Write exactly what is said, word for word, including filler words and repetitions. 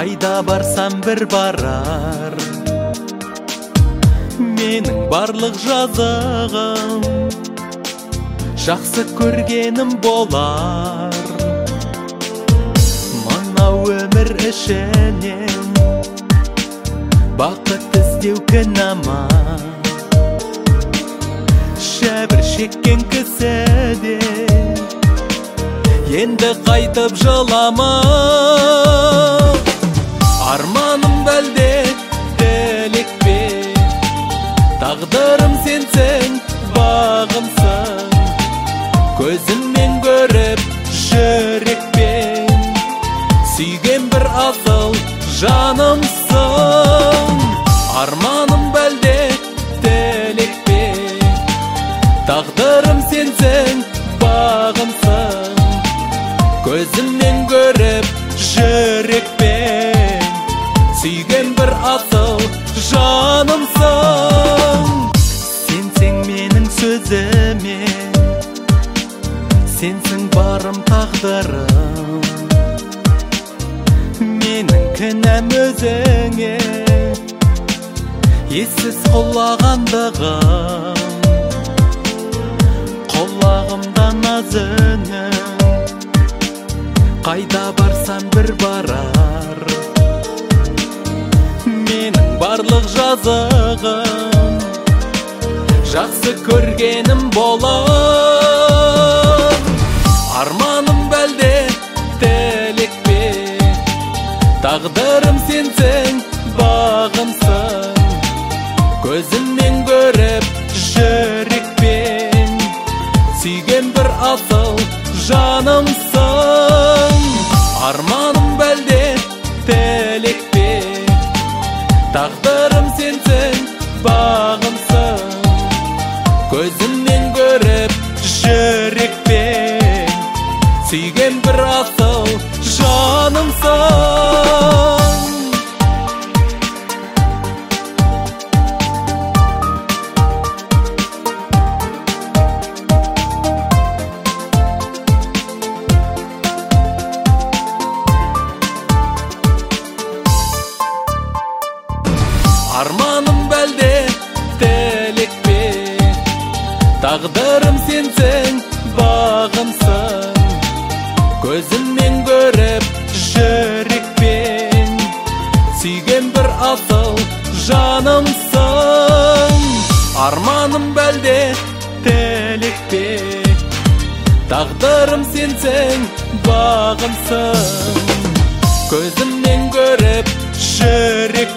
Қайда барсам бір барар менің барлық жазығым, жақсы көргенім болар. Мынау өмір ішінен бақыт іздеу кінә ма? Шәбір шеккен кісіде енді қайтып жылама. Арманым бәлде тілек пе, тағдырым сенсің, бағымсың. Көзіммен көріп жүрекпен сүйген бір асыл жанымсың. Арманым бәлде тілек пе, тағдырым сенсің, бағымсың. Көзіммен көріп жүрекпен сүйген бір асыл жанымсың. Сенсең менің сөзіме, сенсің барым тағдырым. Менің кінәм өзіңе, ессіз құлағандығым. Құлағымда наз үнің, қайда барсам бір барар. Менің барлық жазығым, жақсы көргенім болар. Арманым бәлде тілек пе, тағдырым сенсің, бағымсың. Көзіммен көріп жүрекпен сүйген бір асыл жанымсың. Арманым бәлде тілек пе, тағдырым сенсің, бағымсың. Көзіммен көріп жүрекпен сүйген бір асыл жанымсың. Арманым бәлде тілек пе, тағдырым сенсің, бағымсың. Көзіммен көріп жүрекпен сүйген бір асыл жанымсың. Арманым бәлде тілек пе, тағдырым сенсің, бағымсың. Көзіммен көріп жүрек